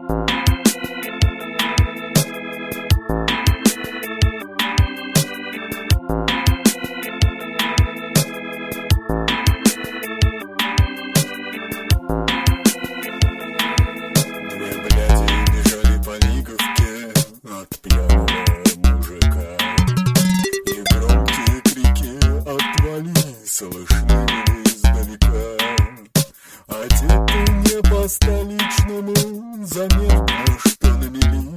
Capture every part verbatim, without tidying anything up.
Слышны издалека, одеты не по-столичному, заметно, что на мели.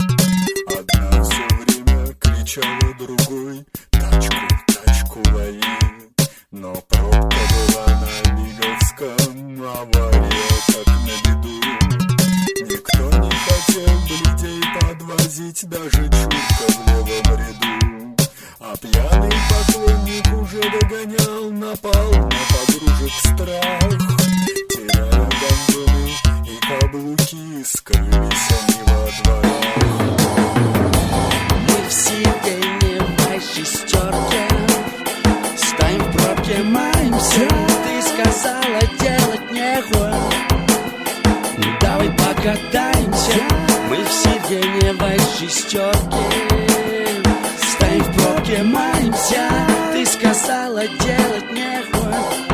Одна все время кричала другой: тачку, тачку лови. Но пробка была на Лиговском, авария как на беду. Никто не хотел людей подвозить, даже чурка в левом ряду. А пьяный поклонник уже догонял, напал на подружек страх. Теряя гондоны и каблуки, скрылись они во дворах. Мы все теневой шестерки, стоим в пробке, маемся. Ты сказала, делать нехуй, давай покатаемся. Мы все теневой шестерки, стоим в пробке, маемся. Ты сказала, делать нехуй,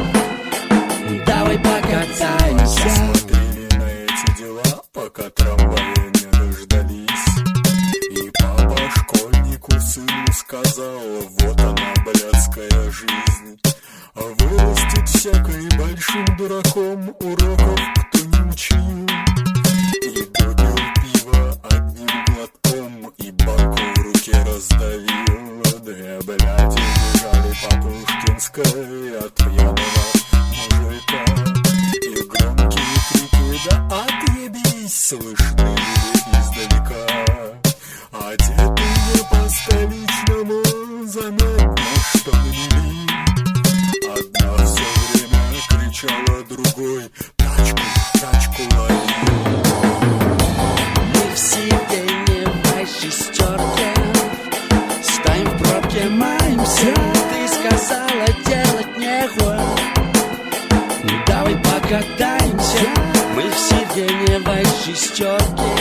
давай покатаемся. Смотрели на эти дела, пока трамвая не дождались. И папа школьнику сыну сказал: вот она, блядская жизнь. А вырастет всякой большим дураком, уроков кто не учил. И допил пиво одним глотком, и банку в руке раздавил. Две бляди бежали по Пушкинской от пьяного мужика. И громкие крики: да отъебись, слышны издалека. Одеты не по-столичному, заметно, что на мели. Одна все время кричала другой: тачку, тачку лови. Мы все теневой шестерки, стоим в пробке, маемся. Ты сказала, делать нехуй, давай покатаемся. Мы все теневой шестерки,